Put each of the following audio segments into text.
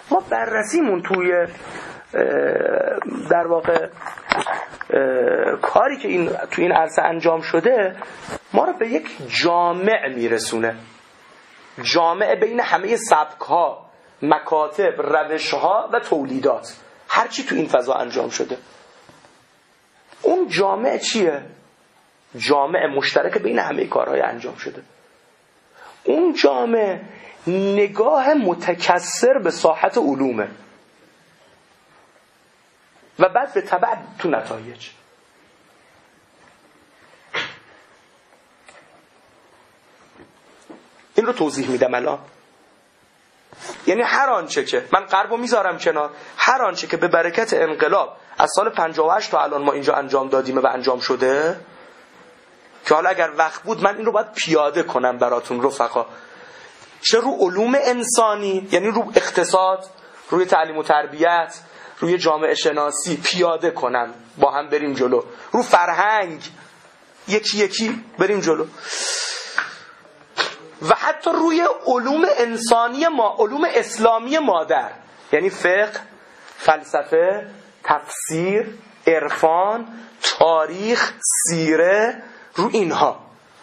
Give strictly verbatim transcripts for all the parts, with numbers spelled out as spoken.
ما بررسیمون توی در واقع کاری که این توی این عرصه انجام شده ما رو به یک جامع میرسونه، جامع بین همه سبک‌ها، مکاتب، روش‌ها و تولیدات، هر چی تو این فضا انجام شده. اون جامع چیه؟ جامع مشترک بین همه کارهای انجام شده. اون جامع نگاه متکثر به ساحت علومه و بعد به تبع تو نتایج. این رو توضیح میدم الان. یعنی هر آنچه که من غربو میذارم کنار، هر آنچه که به برکت انقلاب از سال پنجاه و هشت تا الان ما اینجا انجام دادیم و انجام شده، که حالا اگر وقت بود من این رو باید پیاده کنم براتون رفقا، چه رو علوم انسانی، یعنی رو اقتصاد، روی تعلیم و تربیت، روی جامعه شناسی پیاده کنم، با هم بریم جلو، رو فرهنگ یکی یکی بریم جلو، و حتی روی علوم انسانی ما، علوم اسلامی مادر، یعنی فقه، فلسفه، تفسیر، عرفان، تاریخ، سیره، رو اینها.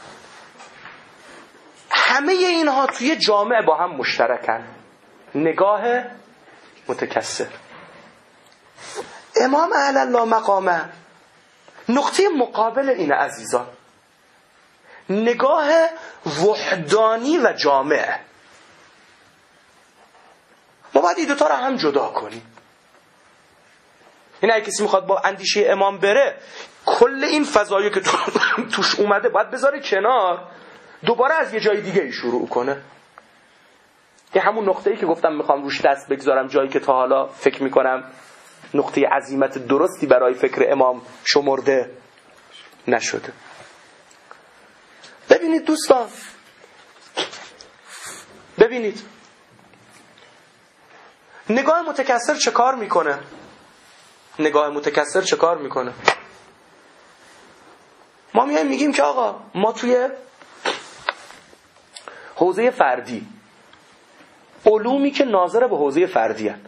همه اینها توی جامعه با هم مشترکن. نگاه متکثر. امام اعلی الله مقامه نقطه مقابل این عزیزان، نگاه وحدانی و جامع. ما باید این دوتا رو هم جدا کنیم. این اگه کسی میخواد با اندیشه امام بره، کل این فضایی که توش اومده باید بذاره کنار، دوباره از یه جای دیگه ای شروع کنه. یه همون نقطه‌ای که گفتم میخوام روش دست بگذارم، جایی که تا حالا فکر میکنم نقطه عزیمت درستی برای فکر امام شمرده نشده. ببینید دوستان، ببینید نگاه متکثر چه کار میکنه. نگاه متکثر چه کار میکنه؟ ما میایم میگیم که آقا ما توی حوزه فردی، علومی که ناظر به حوزه فردی هست،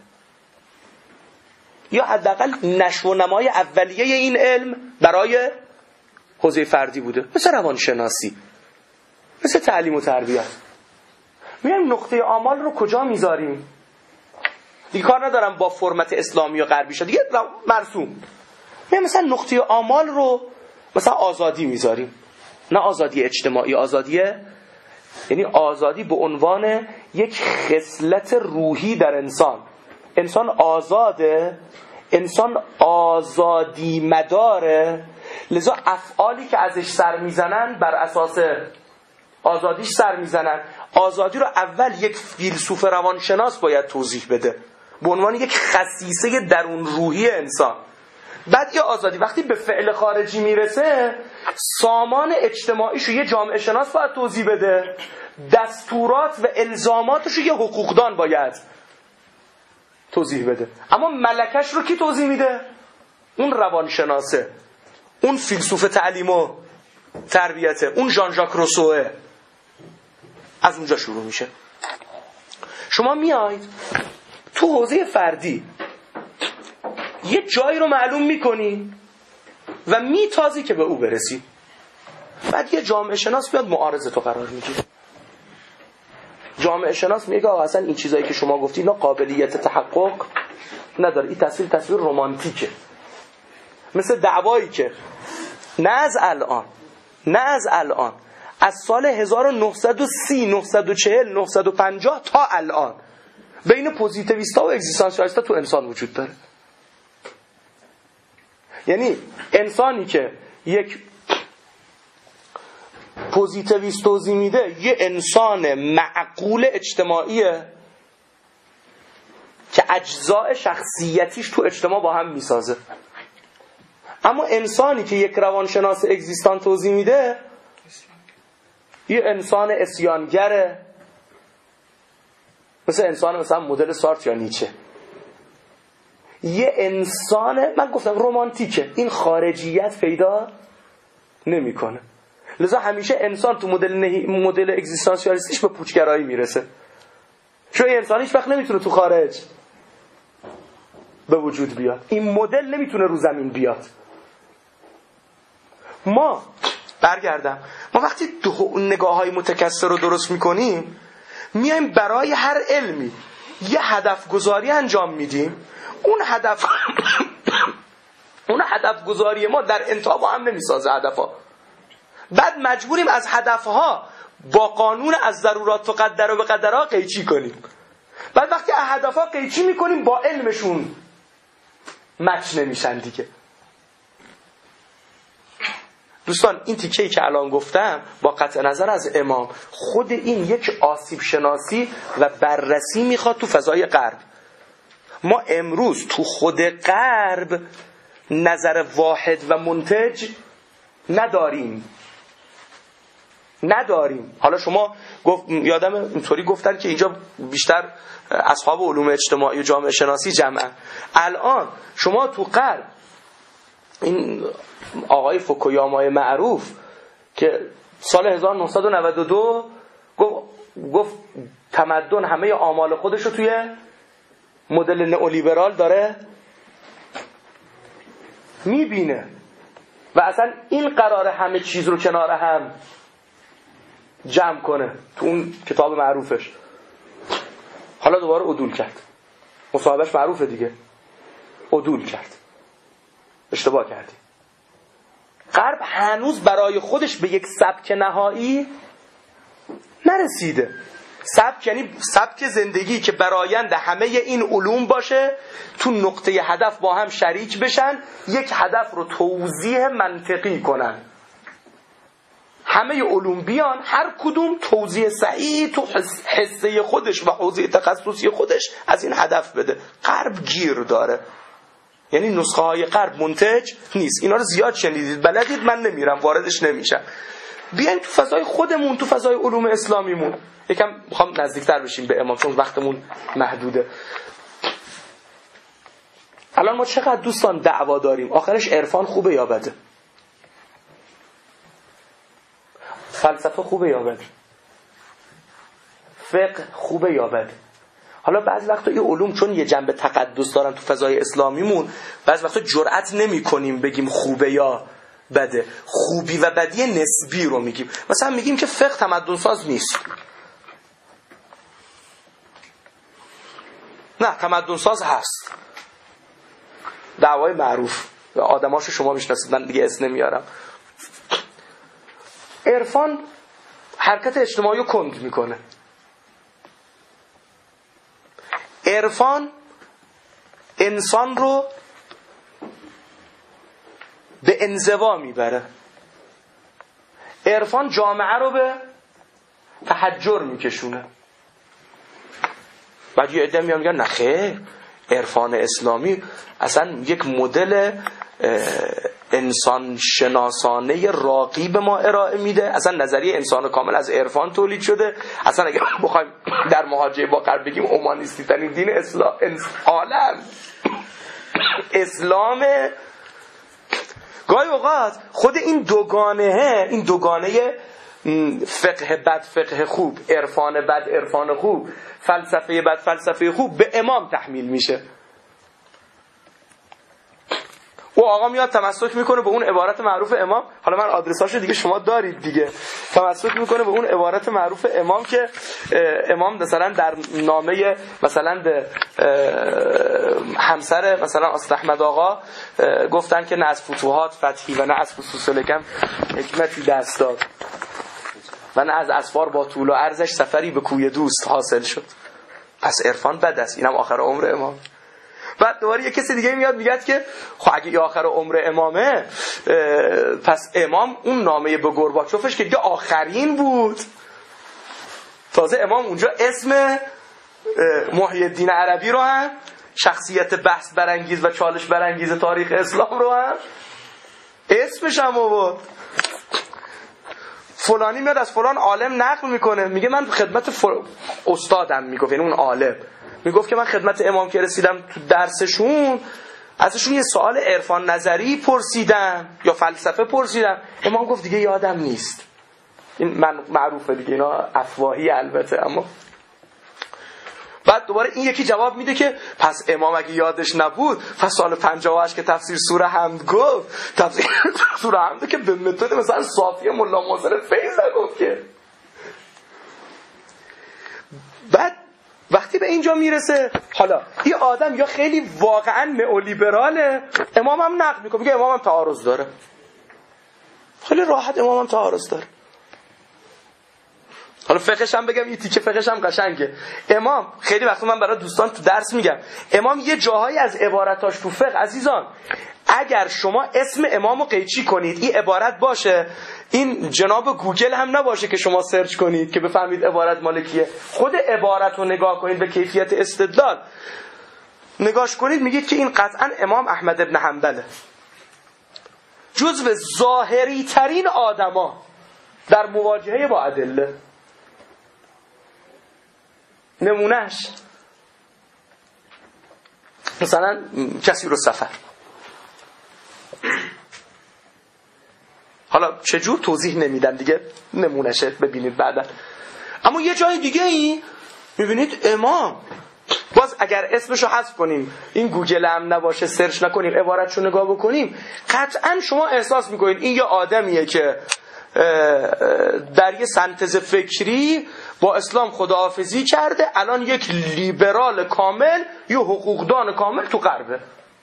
یا حداقل نشو و نمای اولیه این علم برای حوزه فردی بوده، مثل روانشناسی، مثل تعلیم و تربیت، میایم نقطه آمال رو کجا میذاریم؟ دیگه کار ندارم با فرمت اسلامی و غربی شد، دیگه مرسوم. میایم مثلا نقطه آمال رو مثلا آزادی میذاریم، نه آزادی اجتماعی، آزادی یعنی آزادی به عنوان یک خصلت روحی در انسان. انسان آزاده، انسان آزادی مداره، لذا افعالی که ازش سر میزنن بر اساس آزادیش سر میزنن. آزادی رو اول یک فیلسوف روانشناس باید توضیح بده به عنوان یک خصیصه درون روحی انسان. بعد یه آزادی وقتی به فعل خارجی میرسه، سامان اجتماعیشو یه جامعه شناس باید توضیح بده، دستورات و الزاماتشو یه حقوقدان باید توضیح بده. اما ملکش رو کی توضیح میده؟ اون روانشناسه، اون فیلسوف تعلیم و تربیته، اون ژان ژاک روسوه. از اونجا شروع میشه. شما میاید تو حوزه فردی یه جایی رو معلوم میکنی و میتازی که به او برسی، بعد یه جامعه شناس بیاد معارض تو قرار میگیره. جامعه شناس میگه آقا اصلا این چیزایی که شما گفتی اینا قابلیت تحقق نداره، این تصویر تصویر رمانتیکه، مثل دعوایی که نه از الان نه از الان از سال هزار و نهصد و سی، نهصد و چهل، نهصد و پنجاه تا الان بین پوزیتیویستا و اگزیستانسیالیستا تو انسان وجود داره. یعنی انسانی که یک پوزیتیویست توضیح میده یه انسان معقول اجتماعیه که اجزاء شخصیتیش تو اجتماع با هم میسازه. اما انسانی که یک روانشناس اگزیستان توضیح میده یه انسان اسیانگره، مثل انسان مثلا مدل سارتر یا نیچه. یه انسان من گفتم رمانتیکه، این خارجیت پیدا نمیکنه. لذا همیشه انسان تو مدل نه... مدل اگزیستانسیالیستیش به پوچگرایی میرسه. چون انسان هیچ وقت نمیتونه تو خارج به وجود بیاد. این مدل نمیتونه رو زمین بیاد. ما برگردم ما وقتی نگاه های متکثر رو درست میکنیم، میایم برای هر علمی یه هدف گذاری انجام میدیم. اون هدف اون هدف گذاری ما در انتها با هم نمیسازه هدفها. بعد مجبوریم از هدفها با قانون از ضرورات تقدر و بقدرها قیچی کنیم. بعد وقتی از هدفها قیچی میکنیم با علمشون مچ نمیشن دیگه. دوستان این تیکه‌ای که الان گفتم با قطع نظر از امام، خود این یک آسیب شناسی و بررسی میخواد تو فضای غرب. ما امروز تو خود غرب نظر واحد و منتج نداریم نداریم حالا شما گفت، یادم اینطوری گفتن که اینجا بیشتر اصحاب علوم اجتماعی و جامعه شناسی جمعن. الان شما تو غرب این آقای فوکویامای معروف که سال هزار و نهصد و نود و دو گفت, گفت تمدن همه آمال خودش رو توی مدل نئولیبرال داره میبینه و اصلا این قراره همه چیز رو کنار هم جمع کنه تو اون کتاب معروفش. حالا دوباره عدول کرد، مصاحبهش معروفه دیگه، عدول کرد، اشتباه کردی. غرب هنوز برای خودش به یک سبک نهایی نرسیده. سبک یعنی سبک زندگی که برآیند همه این علوم باشه، تو نقطه هدف با هم شریک بشن، یک هدف رو توضیح منطقی کنن. همه علوم بیان هر کدوم توضیح صحیحی تو حصه خودش و حوزه تخصصی خودش از این هدف بده. غرب گیر داره، یعنی نسخه های غرب منتج نیست. اینا رو زیاد شنیدید، بلدید، من نمیرم واردش نمیشم. بیاین تو فضای خودمون، تو فضای علوم اسلامیمون یکم میخوام نزدیکتر بشیم به امام چون وقتمون محدوده. الان ما چقدر دوستان دعوا داریم آخرش عرفان خوبه یا بده، فلسفه خوبه یا بده، فقه خوبه یا بده. حالا بعضی وقتا این علوم چون یه جنبه تقدس دارن تو فضای اسلامیمون، بعضی وقتا جرئت نمی کنیم بگیم خوبه یا بده. خوبی و بدی نسبی رو میگیم. مثلا میگیم که فقه تمدن ساز نیست. نه، تمدن ساز هست. دعوای معروف و آدماشو شما میشناسید، من دیگه اسم نمیارم. عرفان حرکت اجتماعی رو کند میکنه. عرفان انسان رو به انزوا میبره. عرفان جامعه رو به تحجر میکشونه. بعد یه عده میان میگن نخیر، عرفان اسلامی اصلا یک مدل انسان شناسانه راقی به ما ارائه میده. اصلا نظریه انسان کامل از عرفان تولید شده. اصلا اگه بخوایم در مواجهه با غرب بگیم اومانیستی ترین دین اسلام عالم اسلام. گاهی اوقات خود این دوگانه این دوگانه فقه بد فقه خوب، عرفان بد عرفان خوب، فلسفه بد فلسفه خوب به امام تحمیل میشه. او آقا میاد تمسک میکنه به اون عبارت معروف امام. حالا من آدرساشو دیگه شما دارید دیگه. تمسک میکنه به اون عبارت معروف امام که امام مثلا در نامه مثلا به همسر مثلا آست احمد آقا گفتن که نه از فتوحات فتحی و نه از فصوص لکم حکمتی دست داد و نه از اسفار با طول و عرضش سفری به کوی دوست حاصل شد. پس عرفان بد است. اینم آخر عمر امام. بعد دوباره یه کسی دیگه میاد میگه که خب اگه یه آخر عمر امامه، پس امام اون نامه به گورباچوفش که دیگه آخرین بود. تازه امام اونجا اسم محی الدین عربی رو هم، شخصیت بحث برانگیز و چالش برانگیز تاریخ اسلام رو هم اسمش هم آورد. فلانی میاد از فلان عالم نقل میکنه، میگه من خدمت فل... استادم میگفت، یعنی اون عالم میگفت که من خدمت امام که رسیدم تو درسشون ازشون یه سوال عرفان نظری پرسیدم یا فلسفه پرسیدم، امام گفت دیگه یادم نیست. این من معروفه دیگه، اینا افواهی البته. اما بعد دوباره این یکی جواب میده که پس امام اگه یادش نبود پس سال پنجاه و هشت که تفسیر سوره حمد گفت، تفسیر سوره حمد که به متد مثلا صافی ملا محسن فیض گفت که. بعد وقتی به اینجا میرسه، حالا این آدم یا خیلی واقعا نئولیبراله، امام هم نقد میکنه، میگه امام هم تعارض داره، خیلی راحت امام هم تعارض داره. حالا فقهش هم بگم، این تیکه فقهش هم قشنگه. امام خیلی وقتا من برای دوستان تو درس میگم، امام یه جاهایی از عبارتاش تو فقه عزیزان اگر شما اسم امامو قیچی کنید این عبارت باشه، این جناب گوگل هم نباشه که شما سرچ کنید که بفهمید عبارت مالکیه، خود عبارت رو نگاه کنید به کیفیت استدلال نگاش کنید، میگید که این قطعا امام احمد ابن حنبله، جزو ظاهری ترین آدما در مواجهه با ادله. نمونهش مثلا کسی رو سفر، حالا چجور توضیح نمیدم دیگه، نمونهشه ببینید بعدا. اما یه جای دیگه ای میبینید امام، باز اگر اسمشو حذف کنیم، این گوگل هم نباشه، سرچ نکنیم، عبارتشو نگاه بکنیم، قطعا شما احساس میکنید این یه آدمیه که در یه سنتز فکری با اسلام خداحافظی کرده، الان یک لیبرال کامل، یه حقوقدان کامل تو غربه.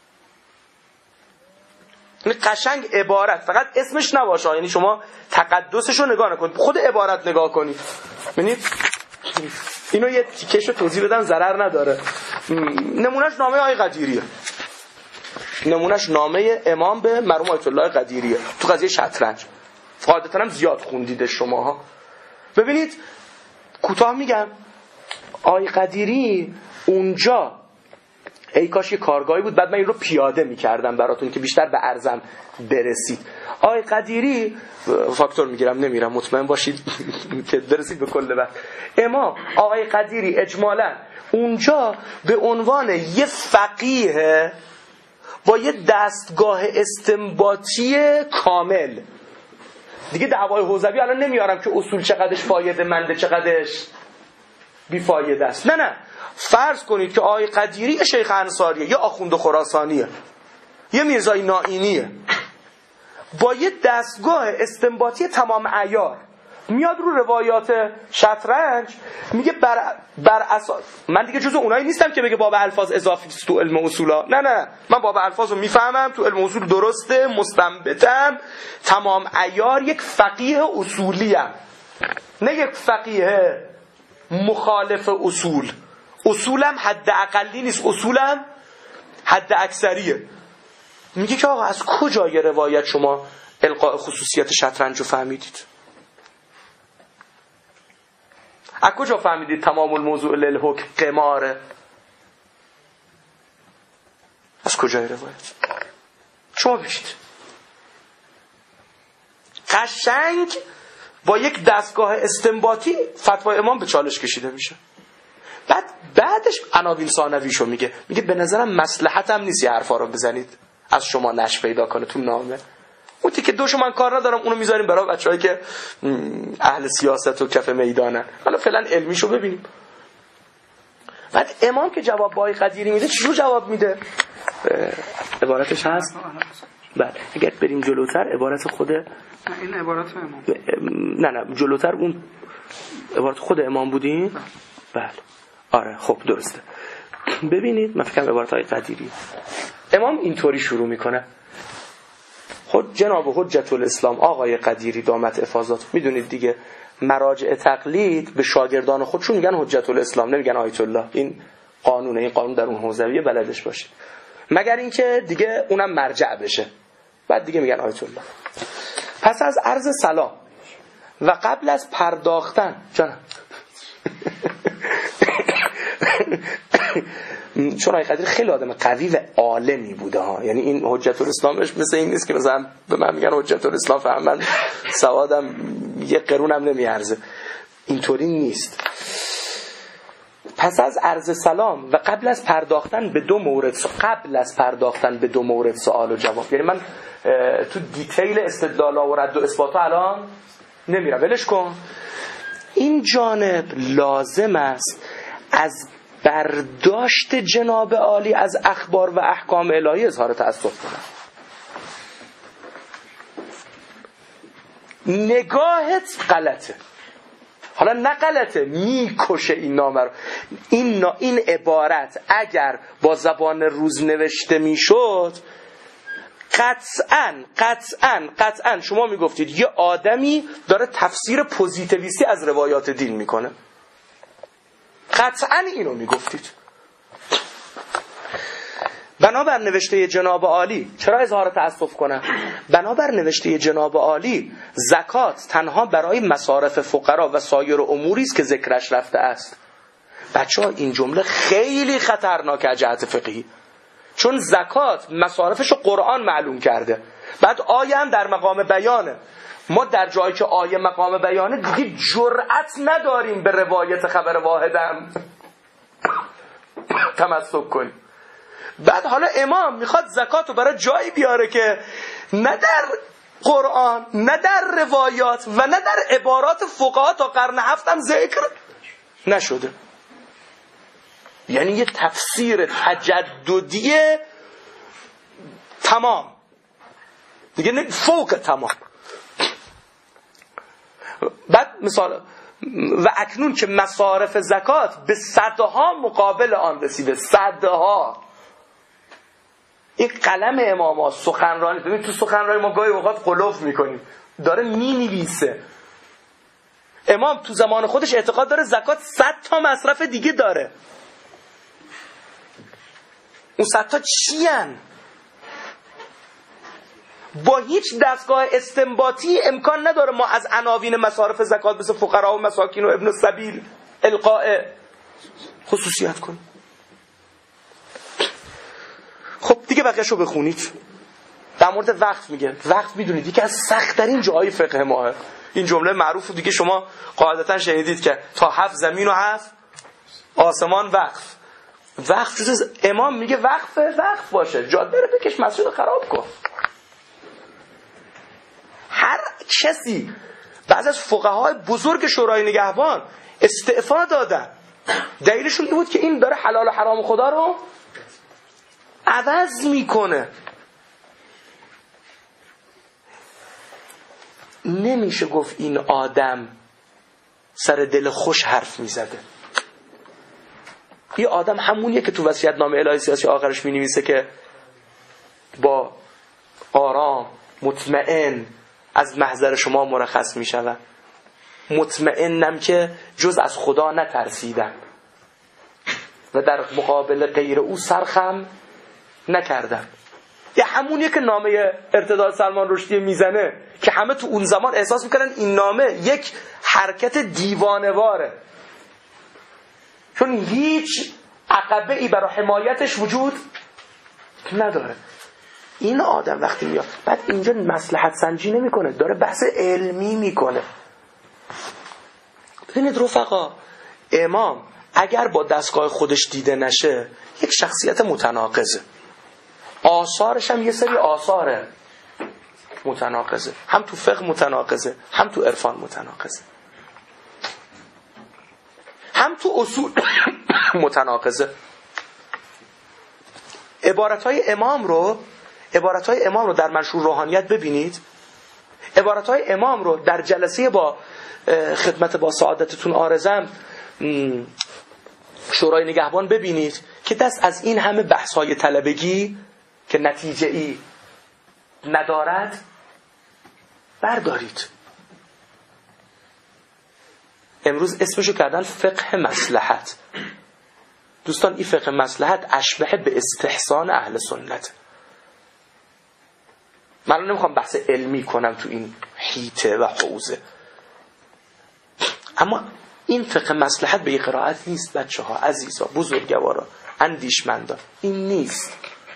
یعنی قشنگ عبارت فقط اسمش نباشه، یعنی شما تقدسش رو نگاه نکنید، خود عبارت نگاه کنید. ببینید اینو یه تیکشو توضیح بدم ضرر نداره. نمونهش نامه آقای قدیریه، نمونهش نامه امام به مرحوم آیت الله قدیریه تو قضیه شطرنج، قاعدتاً هم زیاد خوندید شماها. ببینید کوتاه میگم، آقای قدیری اونجا ای کاش یه کارگاهی بود، بعد من این رو پیاده میکردم براتون که بیشتر به ارزم برسید. آقای قدیری، فاکتور میگیرم نمیرم مطمئن باشید که برسید به کل وقت. امام آقای قدیری اجمالاً اونجا به عنوان یه فقیه با یه دستگاه استنباطی کامل، دیگه دعوای حوزوی الان نمیارم که اصول چقدرش فایده منده چقدرش بیفایده است، نه نه، فرض کنید که آقای قدیری یه شیخ انصاریه، یه آخوند خراسانیه، یه میرزای نائینیه، با یه دستگاه استنباطی تمام عیار میاد رو روایات شطرنج میگه بر, بر اساس، من دیگه جزو اونایی نیستم که بگه باب الفاظ اضافی تو علم اصولا، نه نه، من باب الفاظ رو میفهمم، تو علم اصول درسته، مستنبطم، تمام عیار، یک فقیه اصولیم، نه یک فقیه مخالف اصول. اصولم حد اقلی نیست، اصولم حد اکثریه. میگه که آقا از کجا یه روایت شما القاء خصوصیت شطرنج رو فهمیدید؟ از کجا فهمیدید تمام الموضوع للحکم قماره؟ از کجای روایت؟ شما بشید قشنگ با یک دستگاه استنباطی فتوای امام به چالش کشیده میشه. بعد بعدش عناوین ثانویشو میگه، میگه به نظرم مصلحتم نیست یه حرفا رو بزنید، از شما نش پیدا کنه تو نامه. اون که دوشو من کار ندارم، اونو میذاریم برای بچه‌هایی که اهل سیاست و کف میدانن. حالا فعلا علمیشو ببینیم. بعد امام که جواب با قدیری میده، چجور جواب میده؟ عبارتش هست؟ بله، اگر بریم جلوتر عبارت خود این عبارت امام، نه نه جلوتر اون عبارت خود امام بودین؟ بله آره خب درسته. ببینید من فکرم عبارت های قدیری. امام اینطوری شروع میکنه: خود جناب حجت الاسلام آقای قدیری دامت افاضات. میدونید دیگه مراجع تقلید به شاگردان خودشون میگن حجت الاسلام، نمیگن آیت الله. این قانونه، این قانون در اون حوزویه بلدش باشید، مگر اینکه دیگه اونم مرجع بشه، بعد دیگه میگن آیت الله. پس از عرض سلام و قبل از پرداختن جانم چون آقای قدیر خیلی آدم قوی و عالمی بوده ها، یعنی این حجت الاسلامش مثل این نیست که مثلا به من میگن حجت الاسلام فهم من سوادم یه قرونم نمیارزه، اینطوری نیست. پس از عرض سلام و قبل از پرداختن به دو مورد قبل از پرداختن به دو مورد سوال و جواب، یعنی من تو دیتیل استدلالا و رد و اثباتا الان نمیرم، ولش کن. این جانب لازم است از برداشت جناب عالی از اخبار و احکام الهی اظهار تأسف کنم. نگاهت غلطه. حالا نه غلطه، میکشه این نامه رو. این, نا... این عبارت اگر با زبان روز نوشته میشد قطعاً قطعاً قطعاً شما میگفتید یه آدمی داره تفسیر پوزیتیویستی از روایات دین میکنه. قطعاً اینو میگفتید. بنابر نوشته جناب عالی، چرا اظهار تأسف کنم؟ بنابر نوشته جناب عالی زکات تنها برای مصارف فقرا و سایر اموری است که ذکرش رفته است. بچه‌ها این جمله خیلی خطرناکه از جهت فقهی، چون زکات مصارفش رو قرآن معلوم کرده. بعد آیه هم در مقام بیانه. ما در جایی که آیه مقام بیانه دیگه جرأت نداریم به روایت خبر واحدم تمسک کنیم. بعد حالا امام میخواد زکات رو برای جایی بیاره که نه در قرآن نه در روایات و نه در عبارات فقها تا قرن هفتم ذکر نشده. یعنی یه تفسیر تجددی تمام دیگه، فوق تمام. بعد مثال و اکنون که مصارف زکات به صدها مقابل آن رسیده، صدها. این قلم امام ها سخنرانی، ببین تو سخنرانی ما گاهی اوقات قلوف میکنیم، داره مینویسه. امام تو زمان خودش اعتقاد داره زکات صد تا مصرف دیگه داره. اون صد تا چی هن؟ با هیچ دستگاه استنباطی امکان نداره ما از عناوین مصارف زکات مثل فقرا و مساکین و ابن السبیل القاء خصوصیت کنیم. خب دیگه بقیه‌شو بخونید. در مورد وقت میگه، وقت میدونید یکی از سخت‌ترین جاهای فقه ماه. این جمله معروف دیگه شما قاعدتا شنیدید که تا هفت زمین و هفت آسمان وقف. وقف جز امام میگه وقف وقف باشه، جاده رو بکش مسجد خراب کن. هر کسی، بعضی از فقهای بزرگ شورای نگهبان استعفا دادن، دلیلشون این بود که این داره حلال و حرام خدا رو عوض میکنه. نمیشه گفت این آدم سر دل خوش حرف میزده. این آدم همونیه که تو وصیت‌نامه الهی سیاسی آخرش مینویسه که با آرام مطمئن از محضر شما مرخص میشوم، مطمئنم که جز از خدا نترسیدم و در مقابل غیر او سرخم نکردم. یه همونیه که نامه ارتداد سلمان رشدی میزنه که همه تو اون زمان احساس میکردن این نامه یک حرکت دیوانه‌واره، چون هیچ عقبه ای برای حمایتش وجود نداره. این آدم وقتی میاد بعد اینجا مصلحت سنجی نمیکنه، داره بحث علمی میکنه. ببینید رفقا، امام اگر با دستگاه خودش دیده نشه یک شخصیت متناقضه، آثارش هم یه سری آثاره متناقضه، هم تو فقه متناقضه، هم تو عرفان متناقضه، هم تو اصول متناقضه. عبارتهای امام رو عبارتهای امام رو در منشور روحانیت ببینید. عبارتهای امام رو در جلسه با خدمت با سعادتتون آرزم شورای نگهبان ببینید که دست از این همه بحث‌های طلبگی که نتیجه ای ندارد بردارید. امروز اسمشو کردن فقه مصلحت. دوستان این فقه مصلحت اشبه به استحسان اهل سنت. من نمیخوام بحث علمی کنم تو این حیطه و حوزه، اما این فقه مصلحت به یک قرائت نیست بچه ها، عزیزا، بزرگوارا، اندیشمندا. این نیست.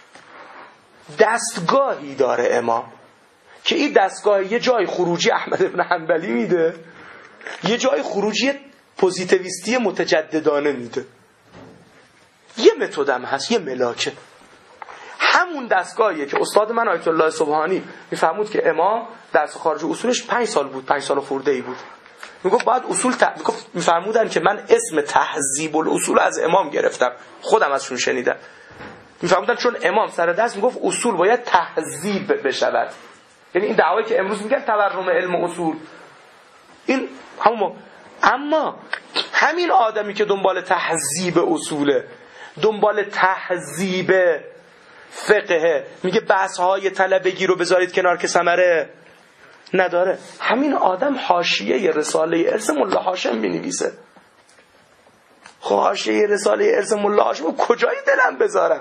دستگاهی داره امام که این دستگاه یه جای خروجی احمد ابن حنبلی میده، یه جای خروجی پوزیتیویستی متجددانه میده. یه متدم هست، یه ملاکه. همون دستگاهیه که استاد من آیت الله سبحانی میفهمود که امام درس خارج اصولش پنج سال بود، پنج سال و خورده ای بود. میگفت باید اصول ت... میگفت میفرمودن که من اسم تهذیب الاصول از امام گرفتم، خودم ازشون شنیدم. میفرمودن چون امام سر دست میگفت اصول باید تهذیب بشود، یعنی این دعوایی که امروز میگن تورم علم اصول، این همون. اما همین آدمی که دنبال تهذیب اصوله، دنبال تهذیب فقهه، میگه بحث‌های طلبگی رو بذارید کنار که ثمره نداره، همین آدم حاشیه رساله ارث ملا هاشم می‌نویسه. خب حاشیه رساله ارث ملا هاشم کجای دلم بذارم؟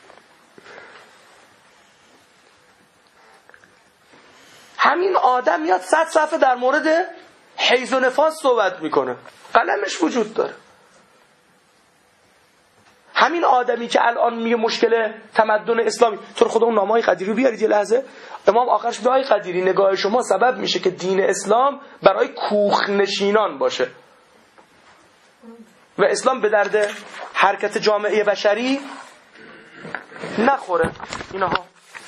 همین آدم میاد صد صفحه در مورد حیض و نفاس صحبت میکنه، قلمش وجود داره. همین آدمی که الان میگه مشکل تمدن اسلامی، تو رو خدا اون نامه‌های قدیری رو بیارید یه لحظه. امام آخرش میگه آی قدیری، نگاه شما سبب میشه که دین اسلام برای کوخ نشینان باشه و اسلام به درد حرکت جامعه بشری نخوره. اینها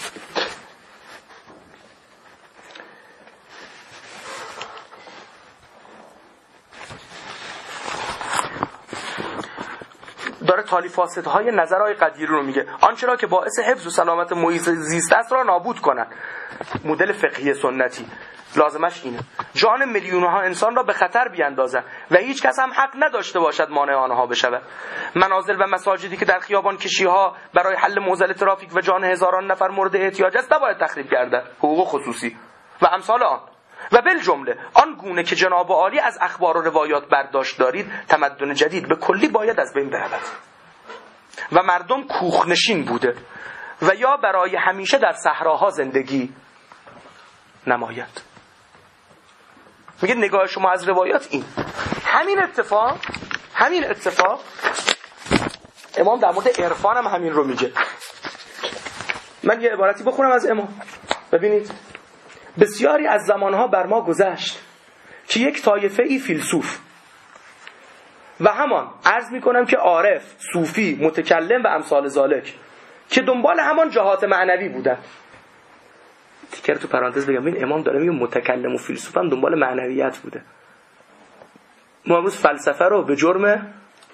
داره تالی فاسدهای نظرهای قدیری رو میگه. آنچه را که باعث حفظ و سلامت محیط زیست است را نابود کنن. مدل فقهی سنتی لازمش اینه جان میلیون‌ها انسان را به خطر بیاندازن و هیچ کس هم حق نداشته باشد مانع آنها بشود. منازل و مساجدی که در خیابان کشی‌ها برای حل معضل ترافیک و جان هزاران نفر مورد احتیاج است نباید تخریب گردد. حقوق خصوصی و امثال آن. و بالجمله آن گونه که جناب عالی از اخبار و روایات برداشت دارید، تمدن جدید به کلی باید از بین برود و مردم کوخنشین بوده و یا برای همیشه در صحراها زندگی نماید. میگه نگاه شما از روایات این. همین اتفاق همین اتفاق امام در مورد عرفان هم همین رو میگه. من یه عبارتی بخونم از امام. ببینید، بسیاری از زمانها بر ما گذشت که یک طایفه ای فیلسوف و همان عرض میکنم که عارف، صوفی، متکلم و امثال ذالک که دنبال همان جهات معنوی بودن. تیکر تو پرانتز بگم، این امام داره میگه متکلم و فیلسوف هم دنبال معنویت بوده. ما امروز فلسفه رو به جرم،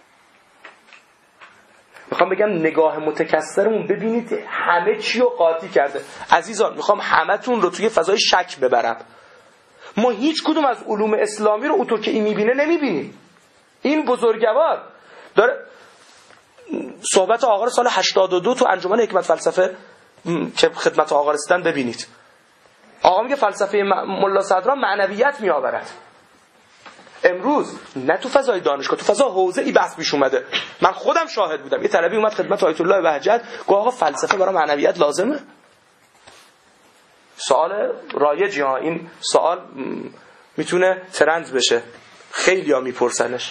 میخوام بگم نگاه متکثرمون ببینید همه چی رو قاطی کرده. عزیزان میخوام همتون رو توی فضای شک ببرم. ما هیچ کدوم از علوم اسلامی رو اونطور که این میبینه نمیبینیم. این بزرگوار داره صحبت آقا رو سال هشتاد و دو تو انجمن حکمت فلسفه که خدمت آقا رسیدن ببینید. آقا میگه فلسفه ملا صدرا معنویت میآورد. امروز نه تو فضای دانشگاه، تو فضا حوزه‌ای بحث پیش اومده. من خودم شاهد بودم. یه طلبی اومد خدمت آیت الله بهجت گفت آقا فلسفه برای معنویت لازمه؟ سوال رایجی ها، این سوال میتونه ترند بشه، خیلی‌ها میپرسنش.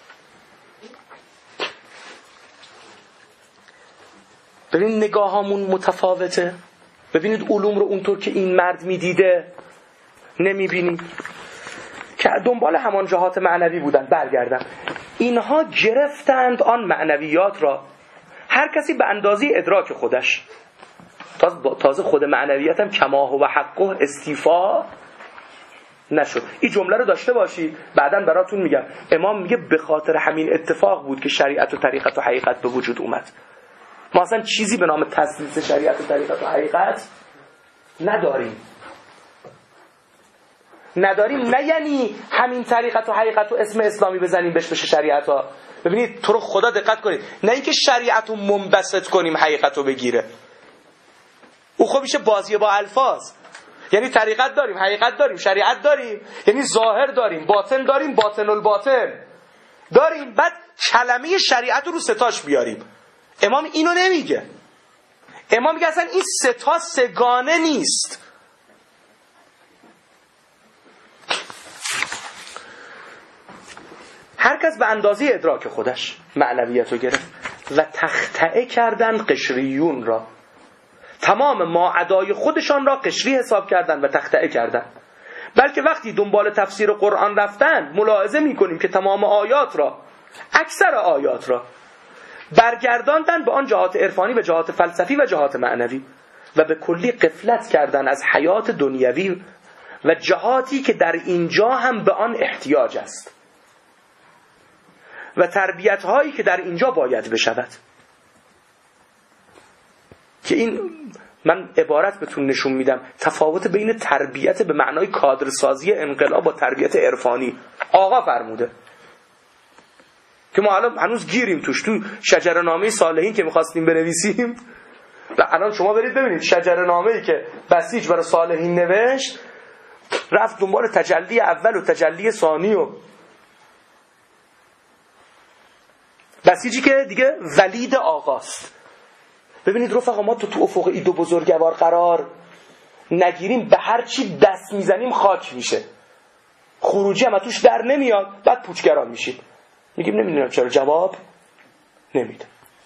ببین نگاهامون متفاوته. ببینید علوم رو اونطور که این مرد میدیده نمیبینیم، که دنبال همان جهات معنوی بودن. برگردم، اینها گرفتند آن معنویات را، هر کسی به اندازه ادراک خودش. تازه خود معنویت هم کماه و حقه استیفا نشد. این جمله رو داشته باشید، بعداً براتون میگم. امام میگه به خاطر همین اتفاق بود که شریعت و طریقت و حقیقت به وجود اومد. ما اصلا چیزی به نام تثلیث شریعت و طریقت و حقیقت نداریم. نداریم نه یعنی همین طریقت و حقیقت و اسم اسلامی بزنیم بهش بشه شریعت ها. ببینید تو رو خدا دقت کنید، نه اینکه شریعت رو منبسط کنیم حقیقت رو بگیره. او خب میشه بازی با الفاظ. یعنی طریقت داریم، حقیقت داریم، شریعت داریم، یعنی ظاهر داریم، باطن داریم، باطن الباطن داریم، بعد کلمه شریعت رو رو ستاش بیاریم. امام اینو نمیگه. امام میگه اصلا این ستا سگانه نیست. هر کس به اندازه ادراک خودش معنویت رو گرفت و تخطئه کردن قشریون را. تمام ماعدای خودشان را قشری حساب کردن و تخطئه کردن. بلکه وقتی دنبال تفسیر قرآن رفتن ملاحظه میکنیم که تمام آیات را، اکثر آیات را برگرداندن به آن جهات عرفانی و جهات فلسفی و جهات معنوی و به کلی غفلت کردن از حیات دنیوی و جهاتی که در اینجا هم به آن احتیاج است و تربیت هایی که در اینجا باید بشود. که این من عبارت بهتون نشون میدم تفاوت بین تربیت به معنای کادرسازی انقلاب با تربیت عرفانی. آقا فرموده که ما الان هنوز گیریم توش، تو شجره‌نامه صالحین که می‌خواستیم بنویسیم. الان شما برید ببینید شجره‌نامه‌ای که بسیج برای صالحین نوشت، رفت دنبال تجلی اول و تجلی ثانی و بسیجی که دیگه ولید آقاست. ببینید رفقا، ما تو تو افق این دو بزرگوار قرار نگیریم، به هر چی دست میزنیم خاک میشه، خروجی هم توش در نمیاد، بعد پوچگران میشید. میگیم نمیدونم چرا جواب نمیده.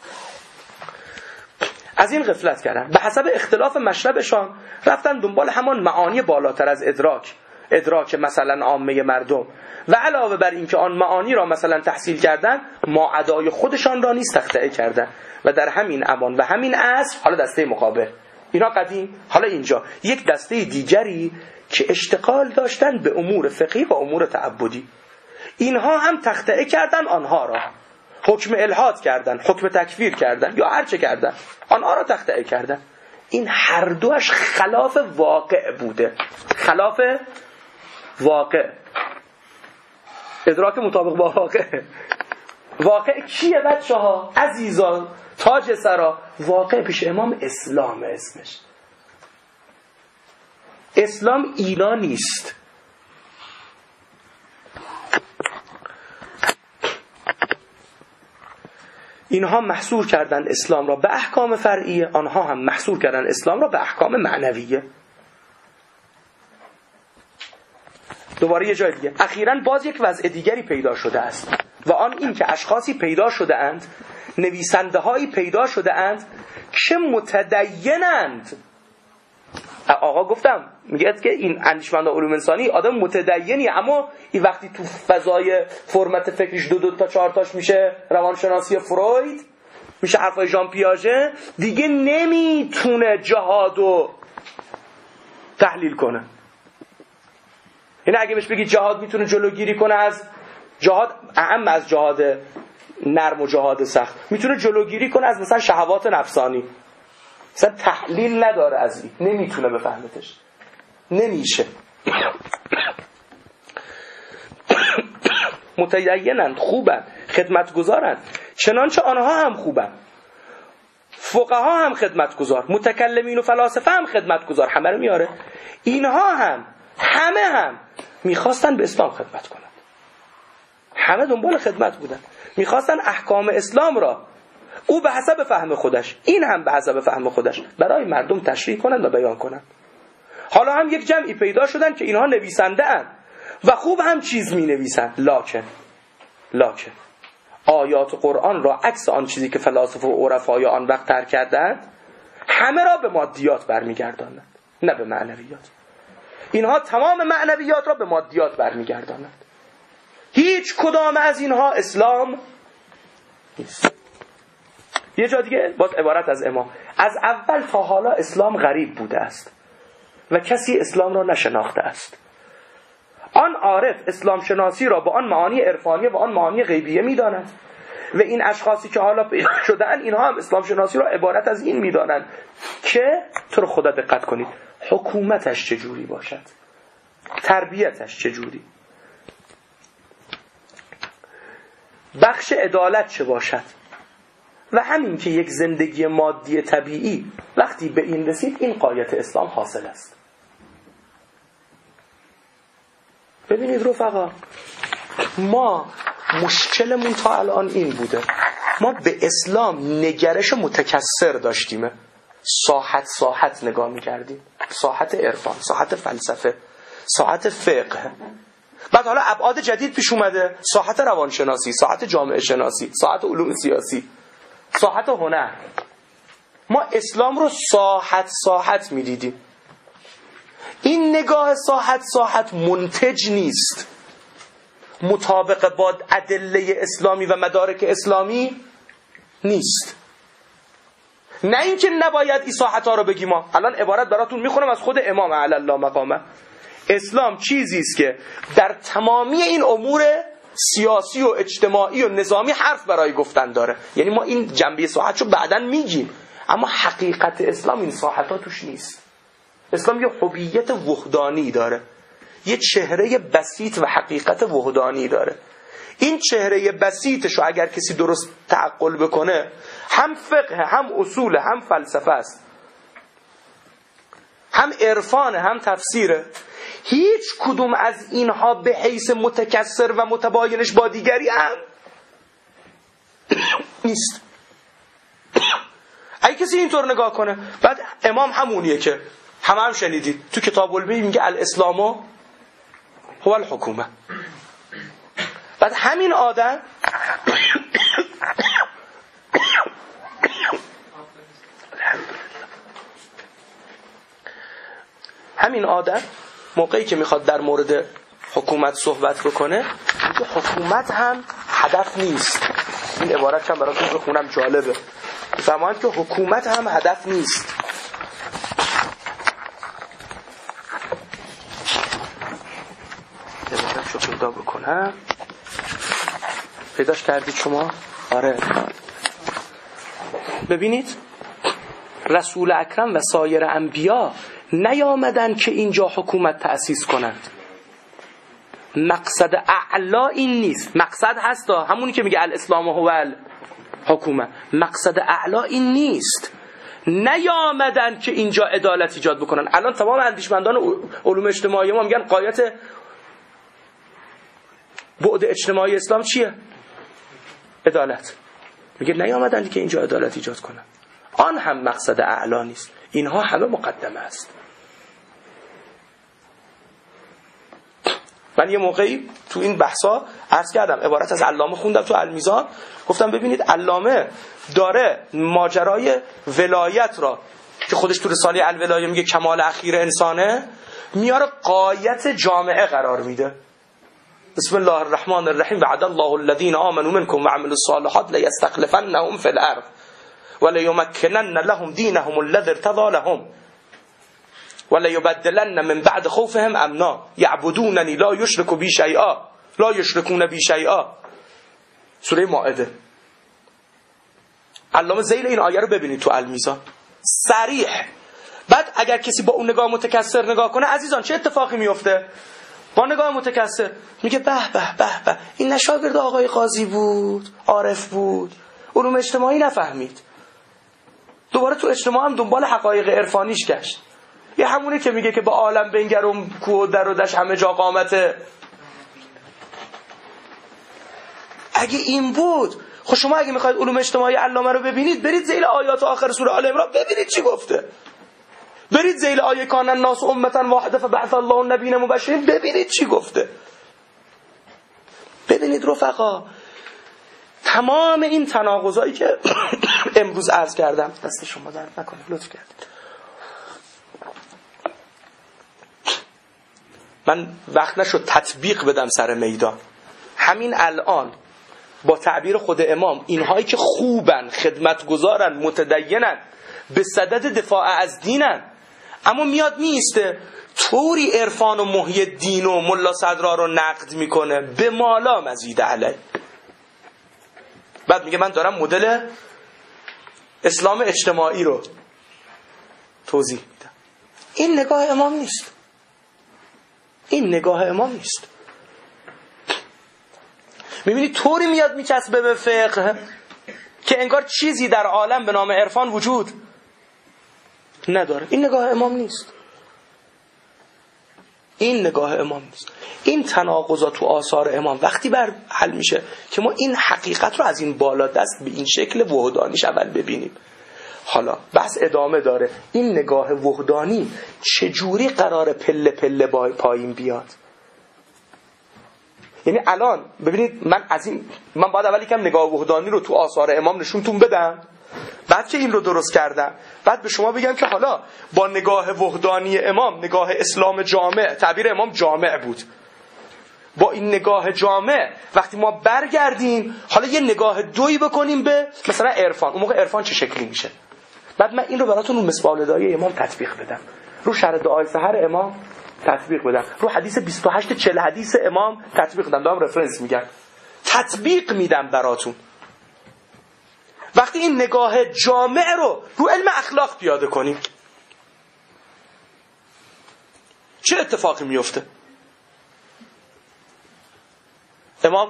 از این غفلت کردن، به حسب اختلاف مشربشان رفتن دنبال همان معانی بالاتر از ادراک، ادراک مثلا عامه مردم، و علاوه بر این که آن معانی را مثلا تحصیل کردن، ما ادای خودشان را نیز تخطئه کردن. و در همین امان و همین عصر، حالا دسته مقابل اینا قدیم، حالا اینجا یک دسته دیگری که اشتغال داشتن به امور فقهی و امور تعبدی، اینها هم تخطئه کردن آنها را، حکم الحاد کردن، حکم تکفیر کردن یا هر چه کردن، آنها را تخطئه کردن. این هر دوش خلاف واقع بوده، خلاف واقع، ادراک مطابق با واقع. واقع کیه بچه ها عزیزان تاج سرا؟ واقع پیش امام اسلام اسمش. اسلام اینا نیست. اینها محصور کردن اسلام را به احکام فرعیه، آنها هم محصور کردن اسلام را به احکام معنویه. دوباره یه جای دیگه اخیراً باز یک وضع دیگری پیدا شده است و آن این که اشخاصی پیدا شده اند، نویسنده هایی پیدا شده اند که متدینند. آقا گفتم میگه که این اندیشمند علوم انسانی آدم متدینی، اما این وقتی تو فضای فرمت فکریش دو دو تا چهار تاش میشه روانشناسی فروید، میشه حرفای ژان پیاژه، دیگه نمیتونه جهادو تحلیل کنه. یعنی اگه بهش بگی جهاد میتونه جلوگیری کنه از جهاد، اهم از جهاد نرم و جهاد سخت، میتونه جلوگیری کنه از مثلا شهوات نفسانی، مثلا تحلیل نداره از این، نمیتونه بفهمتش، نمیشه. متدینند، خوبند، خدمتگزارند، چنانچه آنها هم خوبند، فقها هم خدمتگزار، متکلمین و فلاسفه هم خدمتگزار، همه رو میاره. اینها هم همه هم میخواستن به اسلام خدمت کنند، همه دنبال خدمت بودن، میخواستن احکام اسلام را او به حسب فهم خودش، این هم به حسب فهم خودش برای مردم تشریح کنند و بیان کنند. حالا هم یک جمعی پیدا شدن که اینها نویسنده اند و خوب هم چیز می نویسند، لکن لکن آیات قرآن را عکس آن چیزی که فلاسفه و عرفای آن وقت ترک کردند، همه را به مادیات برمیگردانند، نه به معنویات. اینها تمام معنویات را به مادیات برمیگردانند. هیچ کدام از اینها اسلام نیست. یه جا دیگه باز عبارت از امام، از اول تا حالا اسلام غریب بوده است و کسی اسلام را نشناخته است. آن عارف اسلام شناسی را با آن معانی عرفانی و آن معانی غیبیه می‌داند و این اشخاصی که حالا پیدا شدن اینها هم اسلام شناسی را عبارت از این می‌دانند که تو رو خدا دقت کنید، حکومتش چجوری باشد، تربیتش چجوری، بخش عدالت چه باشد، و همین که یک زندگی مادی طبیعی وقتی به این رسید، این غایت اسلام حاصل است. ببینید رفقا، ما مشکلمون تا الان این بوده، ما به اسلام نگرش متکثر داشتیم، ساحت ساحت نگاه میکردیم، ساحت عرفان، ساحت فلسفه، ساحت فقه، بعد حالا ابعاد جدید پیش اومده، ساحت روانشناسی، ساحت جامعه شناسی، ساحت علوم سیاسی، ساحت هنر. ما اسلام رو ساحت ساحت میدیدیم. این نگاه ساحت ساحت منتج نیست، مطابق با ادله اسلامی و مدارک اسلامی نیست. نه اینکه نباید این ساحت ها رو بگیم، ما الان عبارت براتون میخونم از خود امام علی الله مقامه. اسلام چیزی است که در تمامی این امور سیاسی و اجتماعی و نظامی حرف برای گفتن داره. یعنی ما این جنبه ساحتشو بعداً میگیم، اما حقیقت اسلام این ساحت‌ها توش نیست. اسلام یه هویت وحدانی داره، یه چهره بسیط و حقیقت وحدانی داره. این چهره بسیطشو اگر کسی درست تعقل بکنه، هم فقه، هم اصول، هم فلسفه است، هم عرفان، هم تفسیره. هیچ کدوم از اینها به حیث متکثر و متباینش با دیگری هم نیست. اگه کسی اینطور نگاه کنه، بعد امام همونیه که همه هم شنیدید تو کتاب البی میگه الاسلام هو الحکومه. بعد همین آدم همین آدم موقعی که میخواد در مورد حکومت صحبت بکنه میگه حکومت هم هدف نیست. این عبارت هم براتون بخونم جالبه. میفهمید که حکومت هم هدف نیست. عبارت رو پیدا بکنم. پیداش کردید شما؟ آره. ببینید رسول اکرم و سایر انبیا نیامدن که اینجا حکومت تأسیس کنند. مقصد اعلا این نیست. مقصد هستا همونی که میگه الاسلام هو الحکومه. مقصد اعلا این نیست. نیامدن که اینجا عدالت ایجاد بکنن. الان تمام اندیشمندان علوم اجتماعی ما میگن غایت بعد اجتماعی اسلام چیه؟ عدالت. میگه نیامدن که اینجا عدالت ایجاد کنن. آن هم مقصد اعلا نیست. اینها همه مقدمه است. من یه موقعی تو این بحثا عرض کردم، عبارت از علامه خوندم تو المیزان، گفتم ببینید علامه داره ماجرای ولایت را که خودش تو رساله الولایه میگه کمال اخیر انسانه، میاره غایت جامعه قرار میده. بسم الله الرحمن الرحیم وعد الله الذين آمنوا منكم وعملوا الصالحات ليستخلفنهم في الارض وليمكنن لهم دينهم الذي ارتضى لهم وليبدلن من بعد خوفهم امنا يعبدونني لا يشركوا بي شيئا لا يشركون بي شيئا. سوره مائده. علامه ذیل این آیه رو ببینید تو المیزان، صریح. بعد اگر کسی با اون نگاه متکثر نگاه کنه، عزیزان چه اتفاقی میفته؟ با نگاه متکثر میگه به به به به، این نه شاگرد آقای قاضی بود، عارف بود، علوم اجتماعی نفهمید، دوباره تو اجتماع هم دنبال حقایق عرفانیش گشت. یه همونه که میگه که با عالم بنگرم کوه و در و دشت همه جا قامته. اگه این بود، خب شما اگه میخواید علوم اجتماعی علامه رو ببینید، برید ذیل آیات آخر سوره آل عمران ببینید چی گفته. برید ذیل آیه کان الناس امة واحده فبعث الله النبیین مبشرین ببینید چی گفته. ببینید رفقا، تمام این تناقضایی که امروز عرض کردم، دست شما درد نکنه، لطف کردید. من وقت نشد تطبیق بدم سر میدان. همین الان با تعبیر خود امام، اینهایی که خوبن، خدمتگزارن، متدینن، به صدد دفاع از دینن، اما میاد میسته طوری عرفان و محی الدین و ملا صدرا رو نقد میکنه به مالا مزید علیه. بعد میگه من دارم مدل اسلام اجتماعی رو توضیح میدم. این نگاه امام نیست. این نگاه امام نیست. میبینی طوری میاد میچسبه به فقه که انگار چیزی در عالم به نام عرفان وجود نداره. این نگاه امام نیست. این نگاه امام نیست. این تناقضات تو آثار امام وقتی بر حل میشه که ما این حقیقت رو از این بالا دست به این شکل وحدانیش اول ببینیم. حالا بحث ادامه داره. این نگاه وحدانی چجوری قراره پله پله با پایین بیاد؟ یعنی الان ببینید، من از این من باید اول یکم نگاه وحدانی رو تو آثار امام نشونتون بدم، بعد که این رو درست کردم بعد به شما بگم که حالا با نگاه وحدانی امام، نگاه اسلام جامع، تعبیر امام جامع بود، با این نگاه جامع وقتی ما برگردیم حالا یه نگاه دویی بکنیم به مثلا عرفان. اون موقع عرفان چه شکلی میشه؟ بعد من این رو براتون رو مصباح الهدایه امام تطبیق بدم، رو شرح دعای سحر امام تطبیق بدم. رو حدیث بیست و هشت چهل حدیث امام تطبیق بدم. دارم رفرنس میگم. تطبیق میدم براتون. وقتی این نگاه جامع رو رو علم اخلاق پیاده کنیم چه اتفاقی میفته؟ امام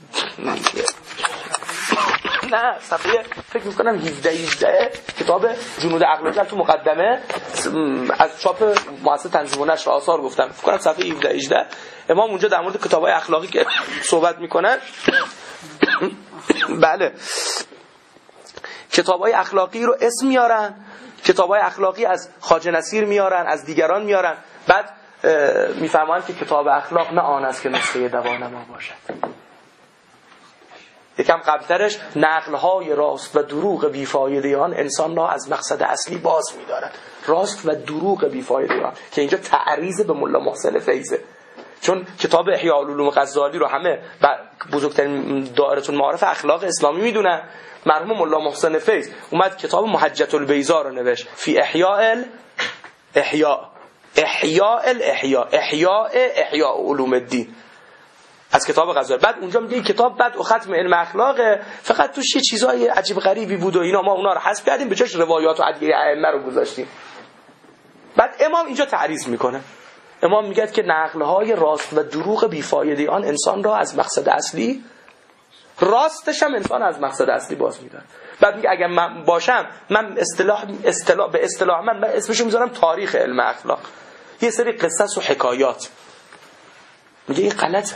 نه صفحه فکر میکنم هفده هجده کتاب جنود عقل و جل تو مقدمه از چاپ مؤسسه تنظیم و نشر آثار گفتم، فکر کنم صفحه هفده هجده امام اونجا در مورد کتاب‌های اخلاقی که صحبت میکنن بله کتاب‌های اخلاقی رو اسم میارن، کتاب‌های اخلاقی از خواجه نصیر میارن، از دیگران میارن، بعد میفرمایند که کتاب اخلاق نه آن است که نسخه دوانما باشد. یکم قبلترش نقل‌های راست و دروغ بیفایده آن انسان را از مقصد اصلی باز می‌دارد. راست و دروغ بیفایده آن که اینجا تعریض به ملا محسن فیضه، چون کتاب احیاء العلوم غزالی رو همه بزرگترین دائره المعارف اخلاق اسلامی میدونن. مرحوم ملا محسن فیض اومد کتاب محجة البیضا رو نوشت فی احیاء ال احیاء احیاء الاحیاء احیاء احیاء علوم الدین از کتاب غزالی. بعد اونجا میگه این کتاب بعد و ختم علم اخلاقه، فقط توش یه چیزای عجیب غریبی بود و اینا، ما اونا رو حذف کردیم به جاش روایات و ادعیه ائمه رو گذاشتیم. بعد امام اینجا تعریض میکنه، امام میگه که نقل‌های راست و دروغ بیفایده آن انسان را از مقصد اصلی، راستش هم انسان از مقصد اصلی باز میداره. بعد میگه اگر من باشم من اصطلاح اصطلاح به اصطلاح من, من اسمشو میذارم تاریخ علم اخلاق، یه سری قصص و حکایات. میگه این غلطه.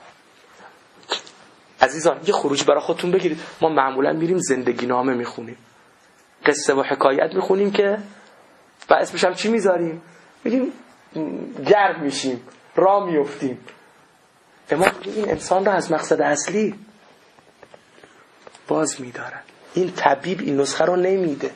عزیزان یه خروجی برای خودتون بگیرید. ما معمولا میریم زندگی نامه میخونیم، قصه و حکایت میخونیم که و اسمش هم چی میذاریم؟ میگیم گرم میشیم، راه میفتیم. اما این انسان را از مقصد اصلی باز میدارن. این طبیب این نسخه رو نمیده.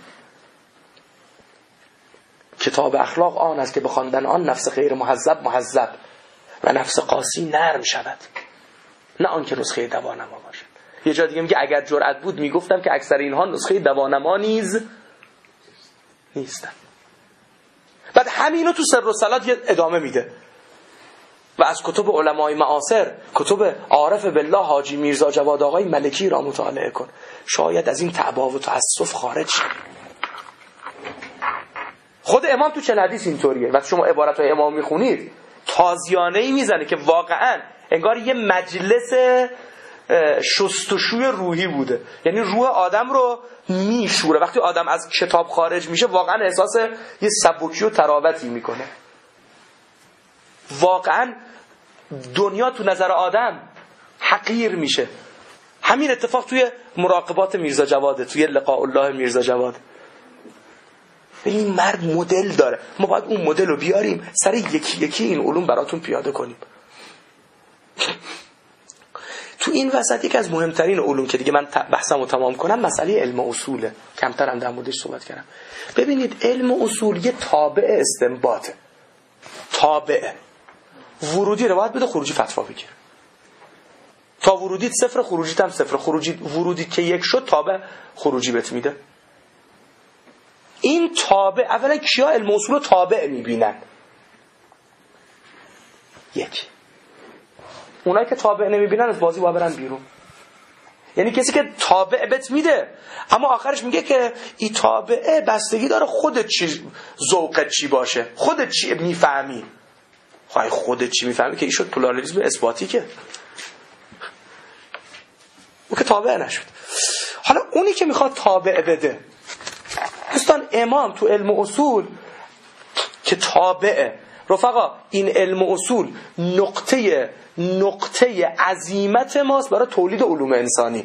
کتاب اخلاق آن است که به خواندن آن نفس غیر مهذب مهذب و نفس قاسی نرم شود، نه آن که نسخه دوانما باشد. یه جا دیگه میگه اگر جرأت بود میگفتم که اکثر اینها نسخه دوانما نیز نیستن. بعد همینو تو سر و صلات ادامه میده و از کتب علمای معاصر، کتب عارف بالله حاجی میرزا جواد آقای ملکی را مطالعه کن، شاید از این تعبا و تأسف خارج شد. خود امام تو چه حدیث اینطوریه. وقتی شما عبارت‌های امام میخونید تازیانه‌ای میزنه که واقعاً انگار یه مجلس شستشوی روحی بوده، یعنی روح آدم رو میشوره. وقتی آدم از کتاب خارج میشه واقعاً احساس یه سبکی و تراوتی میکنه. واقعاً دنیا تو نظر آدم حقیر میشه. همین اتفاق توی مراقبات میرزا جواده، توی لقاء الله میرزا جواد. این مرد مدل داره، ما باید اون مدل رو بیاریم سر یکی یکی این علوم براتون پیاده کنیم. تو این وسط یک از مهمترین علوم که دیگه من بحثم رو تمام کنم مسئله علم اصوله، کمترم در موردش صحبت کردم. ببینید علم اصول یه تابع استنباطه، تابع ورودی روایت بده، خروجی فتوا بگیر. تا ورودیت صفر خروجیت هم صفر، خروجی ورودی که یک شد تابع خروجی بهت میده. این تابع اولا کیا علم اصول رو تابع میبینن؟ یک، اونایی که تابع نمیبینن از بازی باید برن بیرون. یعنی کسی که تابع بهت میده اما آخرش میگه که این تابعه بستگی داره خودت چی ذوقت چی باشه، خودت چی میفهمی. خواهی خودت چی میفهمی که این شد پلاریسم اثباتی، که اون که تابع نشد. حالا اونی که میخواد تابع بده، دوستان امام تو علم اصول که تابعه، رفقا این علم اصول نقطه نقطه عزیمت ماست برای تولید علوم انسانی.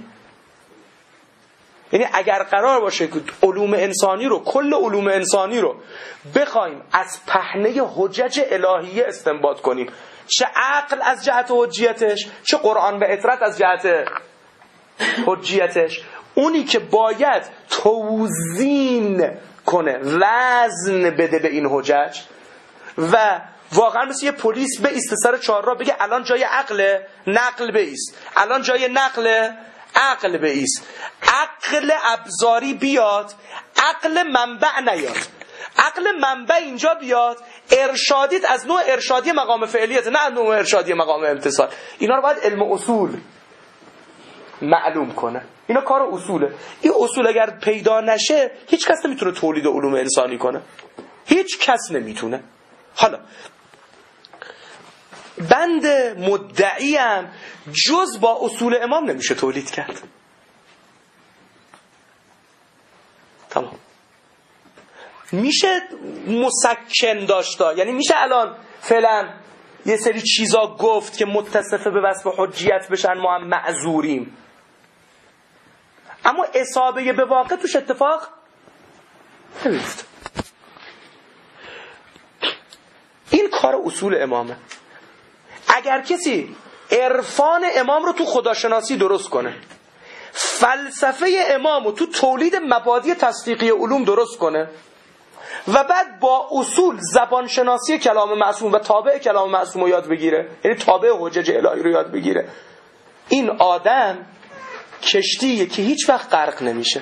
یعنی اگر قرار باشه که علوم انسانی رو، کل علوم انسانی رو بخوایم از پهنه حجج الهیه استنباط کنیم، چه عقل از جهت حجیتش، چه قرآن و اطرت از جهت حجیتش، اونی که باید توزین کنه، وزن بده به این حجج و واقعا مثل یه پلیس بایست سر چهارراه بگه الان جای عقل، نقل بایست، الان جای نقل، عقل بایست. عقل ابزاری بیاد، عقل منبع نیاد. عقل منبع اینجا بیاد، ارشادیت از نوع ارشادی مقام فعلیت، نه نوع ارشادی مقام امتثال. اینا رو باید علم اصول معلوم کنه. اینا کار اصوله. این اصول اگر پیدا نشه هیچ کس نمیتونه تولید علوم انسانی کنه، هیچ کس نمیتونه. حالا بند مدعیم جز با اصول امام نمیشه تولید کرد. تمام. میشه مسکن داشتا، یعنی میشه الان فعلا یه سری چیزا گفت که متصفه به وصف حجیت بشن، ما هم معذوریم، اما اصابه به واقع توش اتفاق نمیفته. این کار اصول امامه. اگر کسی عرفان امام رو تو خداشناسی درست کنه، فلسفه امام رو تو تولید مبادی تصدیقی علوم درست کنه و بعد با اصول زبان شناسی کلام معصوم و تابع کلام معصوم رو یاد بگیره، یعنی تابع حجج الهی رو یاد بگیره، این آدم کشتیه که هیچ وقت غرق نمیشه.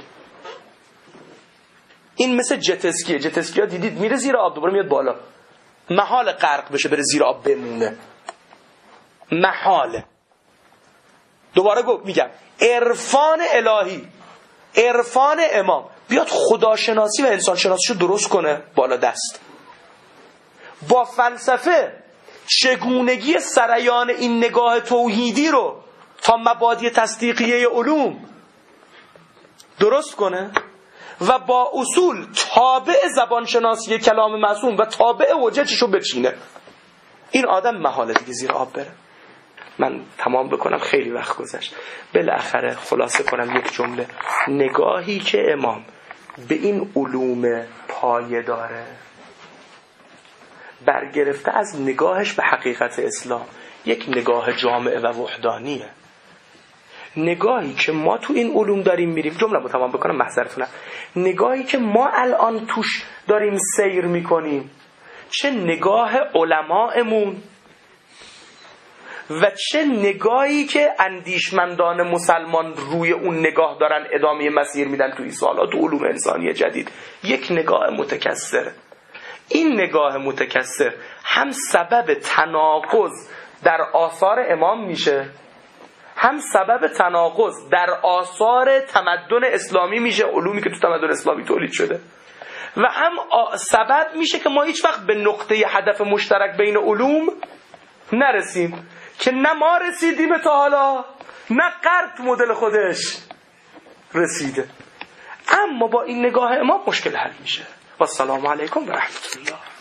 این مثل جتسکیه. جتسکی ها دیدید میره زیر آب دوباره میاد بالا، محال غرق بشه بره زیر آب بمونه، محاله. دوباره گفت میگم عرفان الهی، عرفان امام بیاد خداشناسی و انسان شناسیشو درست کنه بالا دست، با فلسفه چگونگی سریان این نگاه توحیدی رو تا مبادی تصدیقیه علوم درست کنه و با اصول تابع زبان شناسی کلام معصوم و تابع حججشو بچینه، این آدم محاله دیگه زیر آب بره. من تمام بکنم، خیلی وقت گذشت. بالاخره خلاصه کنم یک جمله. نگاهی که امام به این علوم پایه داره برگرفته از نگاهش به حقیقت اسلام، یک نگاه جامع و وحدانیه. نگاهی که ما تو این علوم داریم میریم، جمله رو تمام بکنم محضرتونم، نگاهی که ما الان توش داریم سیر میکنیم، چه نگاه علمائمون و چه نگاهی که اندیشمندان مسلمان روی اون نگاه دارن ادامه مسیر میدن توی سالات تو علوم انسانی جدید، یک نگاه متکثره. این نگاه متکثر هم سبب تناقض در آثار امام میشه، هم سبب تناقض در آثار تمدن اسلامی میشه، علومی که تو تمدن اسلامی تولید شده، و هم سبب میشه که ما هیچ وقت به نقطه هدف مشترک بین علوم نرسیم، که نه ما رسیدیم تا حالا نه غرب تو مدل خودش رسیده. اما با این نگاه امام مشکل حل میشه. و السلام علیکم و رحمت الله.